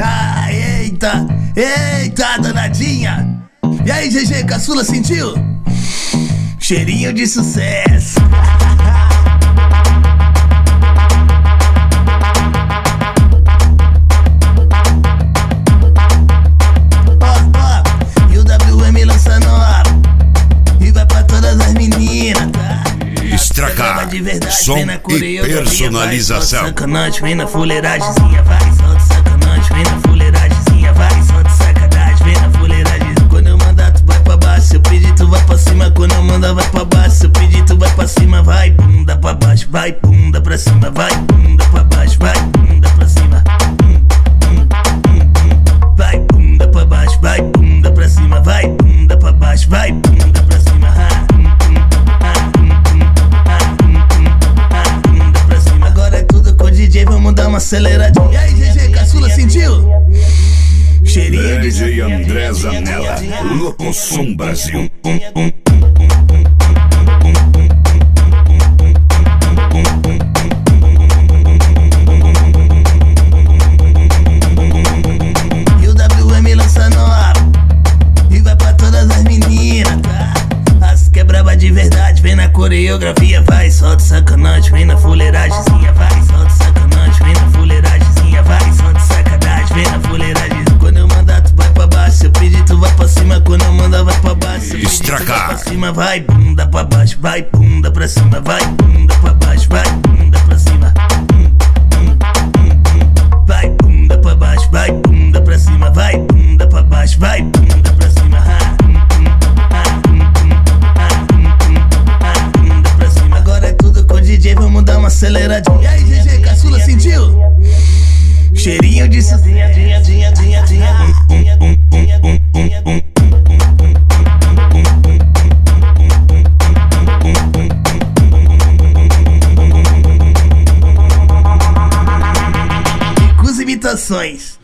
Ah, eita, eita, danadinha. E aí, GG, caçula, sentiu? Cheirinho de sucesso. E o WM lança nova e vai pra todas as meninas, tá? Estracar, som e personalização. Sacanagem, vem na fuleiragemzinha, vai, solta sacanagem, vem na fuleiragemzinha, vai, solta sacanagem, vem na fuleiragem. Quando eu mandar tu vai pra baixo, se eu pedir tu vai pra cima. Quando eu mandar vai pra baixo, se eu pedir tu vai pra cima. Vai, bunda pra baixo, vai, bunda pra cima. Vai, bunda pra baixo, vai, bunda pra cima. Vai, bunda pra baixo, vai, bunda pra cima. Vai, bunda pra baixo, vai, bunda pra cima. Agora é tudo com o DJ, vamos dar uma aceleradinha. E aí, GG, caçula, sentiu? Cheirinho de DJ André Zanella, Louco Som Brasil. E o WM lança nova e vai pra todas as meninas, tá? As que é braba de verdade, vem na coreografia, vai, solta sacanagem, vem na fuleiragemzinha, vai, solta sacanagem, vem na fuleiragemzinha, vai, solta sacanagem, vem na fuleiragem. Quando eu mandar tu vai pra baixo, se eu pedir tu vai pra cima. Quando eu mandar vai pra baixo, se eu pedir tu vai pra cima. Vai, bunda pra baixo, vai, bunda pra cima. Vai, bunda pra baixo, vai, bunda pra cima. Vai, bunda pra baixo, vai, bunda pra cima. Vai, bunda pra baixo, vai, bunda pra cima. Bunda pra cima. Agora é tudo com o DJ, vamos dar uma aceleradinha. E aí, GG, caçula, sentiu? Cheirinho de sucesso. E com as imitações.